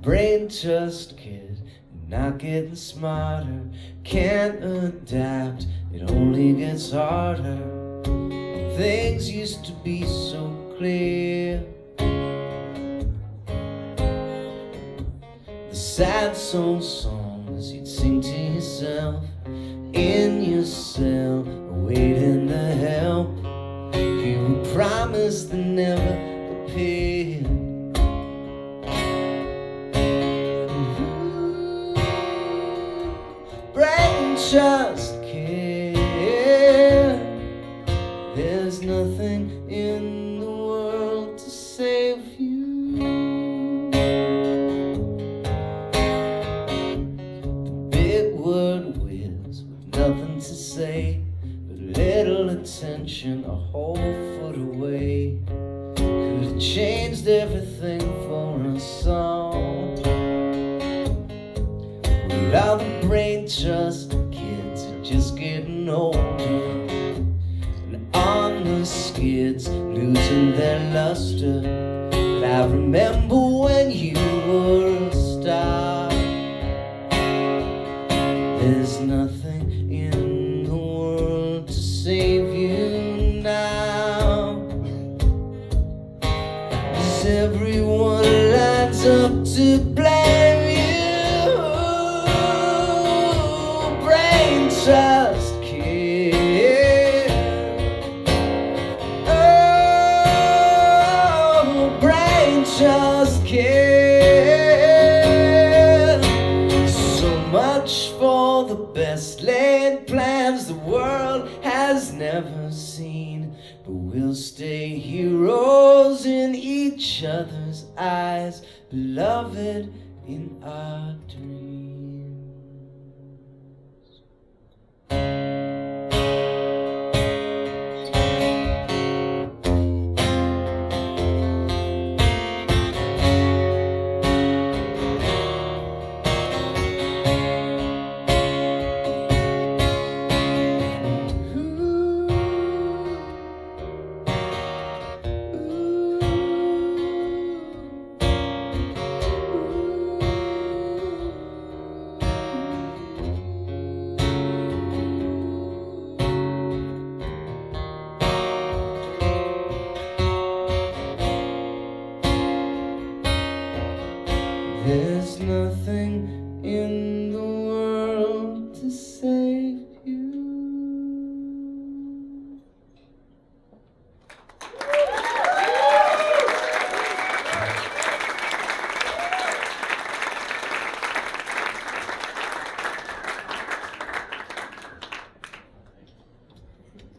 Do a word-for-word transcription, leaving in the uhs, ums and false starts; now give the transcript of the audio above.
brain trust kid, not getting smarter, can't adapt, it only gets harder. Things used to be so clear. The sad soul songs you'd sing to yourself in your cell, waiting to help. You were promised that never appeared. Brain trust kid, there's nothing in the world to save you. The big word whiz with nothing to say, but little attention a whole foot away. Could have changed everything for us all. Well, the brain trust kids are just getting older, and on the skids losing their luster. But I remember when you were a star. There's nothing in the world to save you now, 'cause everyone lines up to blame you. Brain trust kid, oh, brain trust kid. So much for the best laid plans the world has never seen, but we'll stay heroes in each other's eyes, beloved in our dreams. There's nothing in the world to say.